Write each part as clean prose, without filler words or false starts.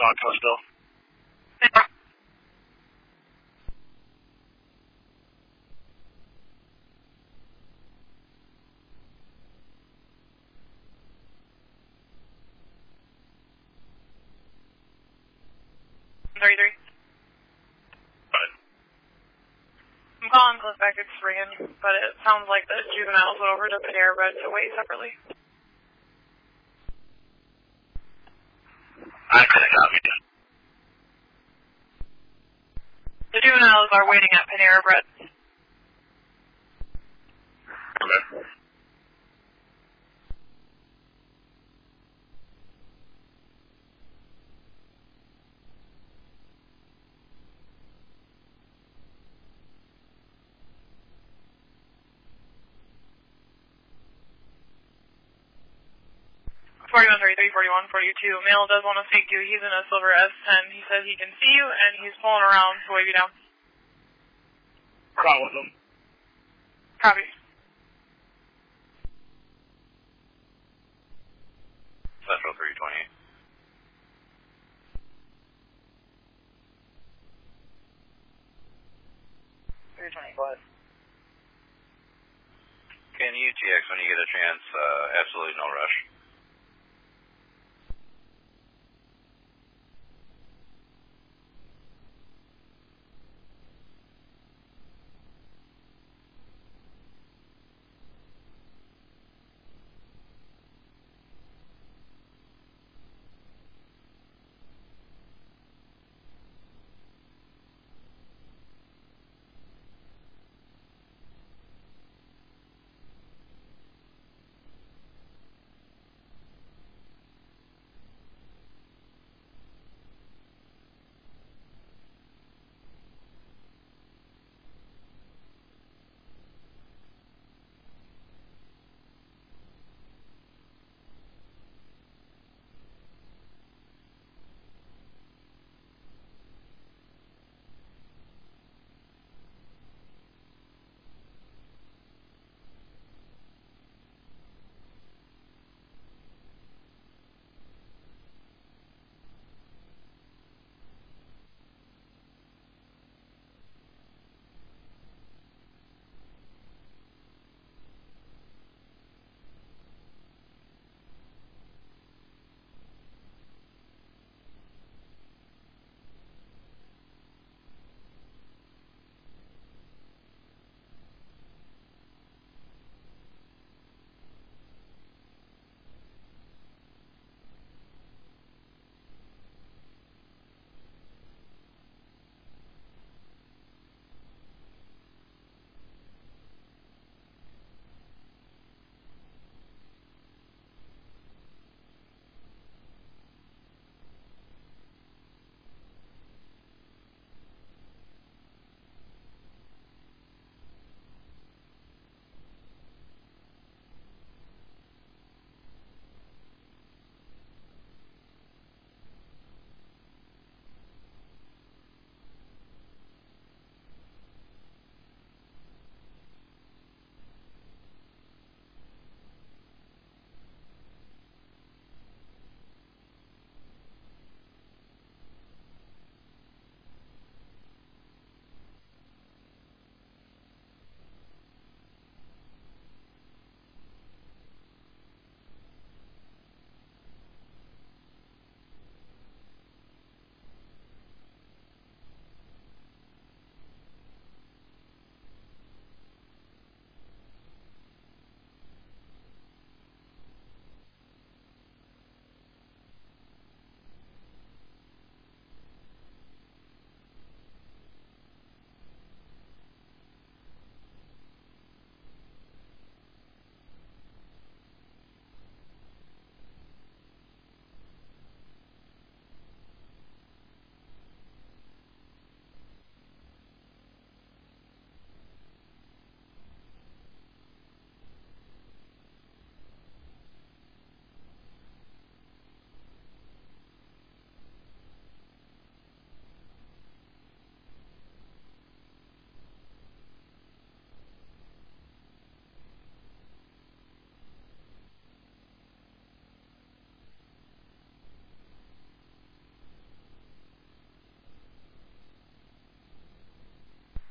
Aqua still. I'm calling close back, it's ringing, but it sounds like the juveniles went over to Panera Bread to wait separately. I couldn't copy you. The juveniles are waiting at Panera Bread. Okay. Forty-one, 33, 41, 42. Male does want to speak to you. He's in a silver S10. He says he can see you, and he's pulling around to wave you down. Call with him. Copy. Central 320. 325. Can you TX when you get a chance? Absolutely no rush.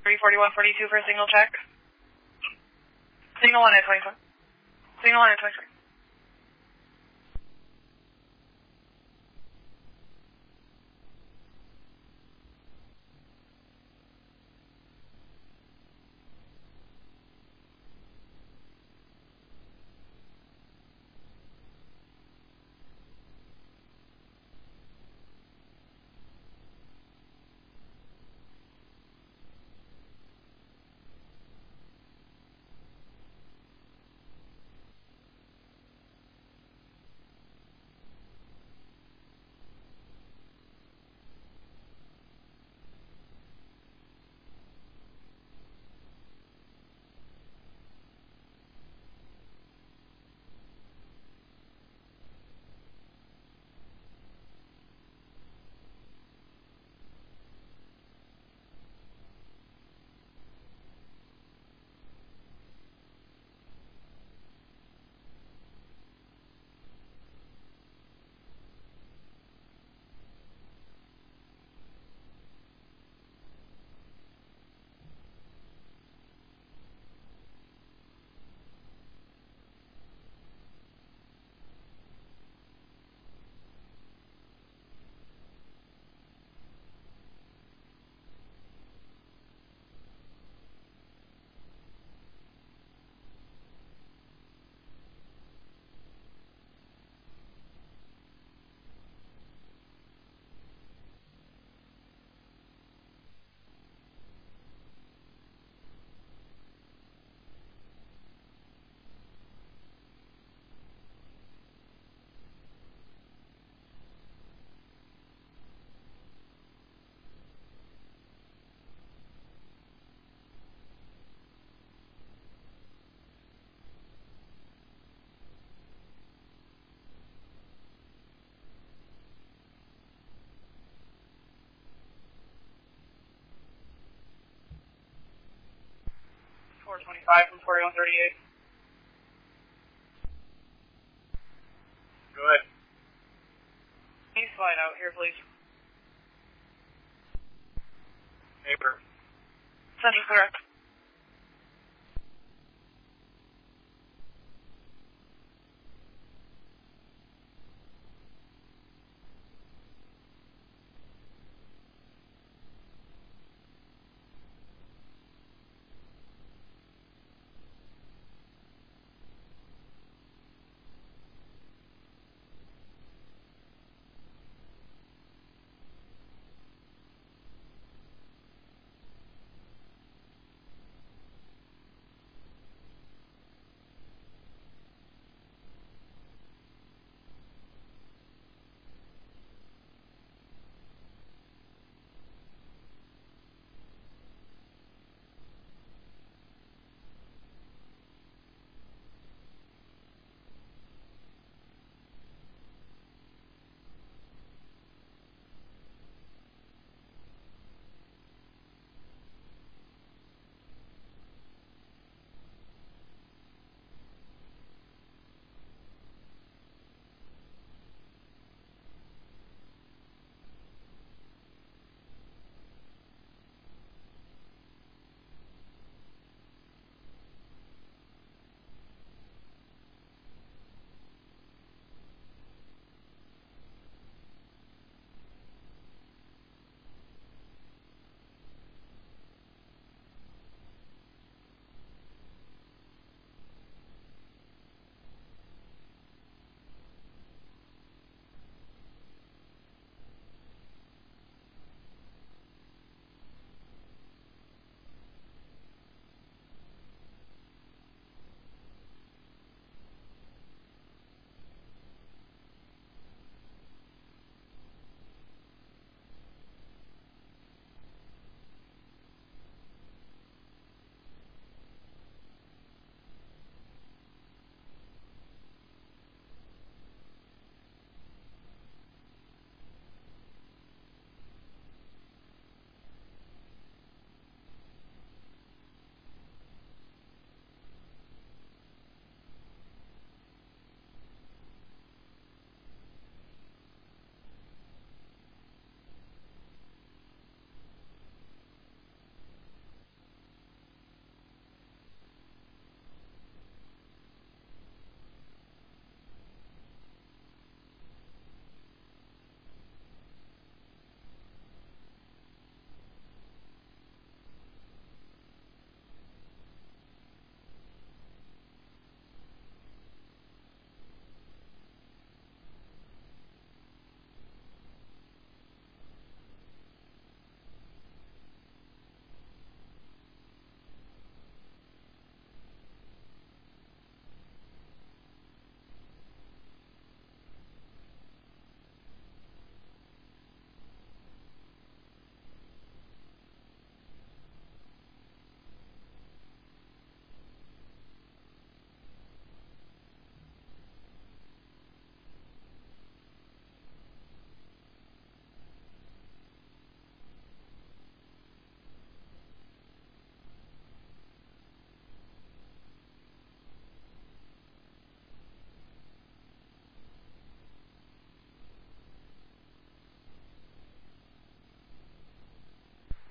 34142 for a signal check. Signal 1 at 24. Signal 1 at 23. From 4138. Go ahead. Please slide out here, please. Paper. Central correct.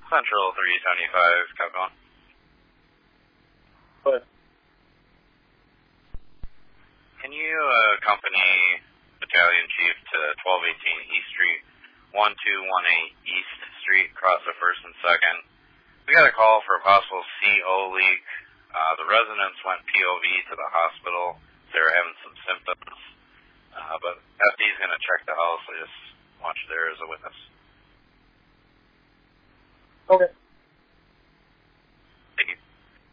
Central 375, Capcom. But Can you accompany Battalion Chief to 1218 East Street, 1218 East Street, across the 1st and 2nd? We got a call for a possible CO leak. The residents went POV to the hospital. They were having some symptoms. But FD's going to check the house. I just want you there as a witness. okay. Thank you.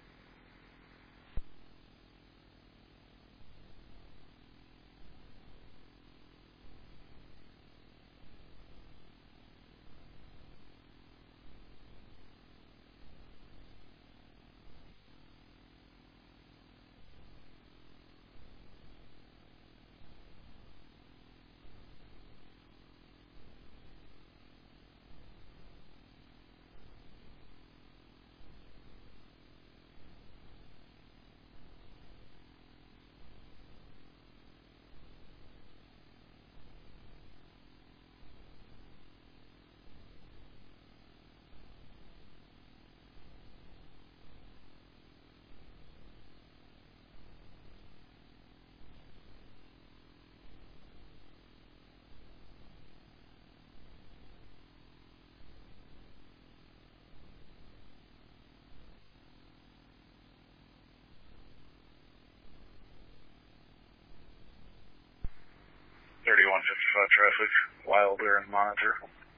Traffic, Wilder and Monitor.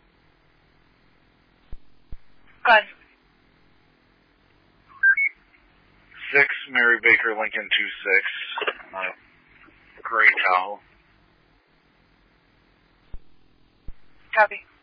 Go ahead. 6, Mary Baker, Lincoln 26, Gray Tahoe. Copy.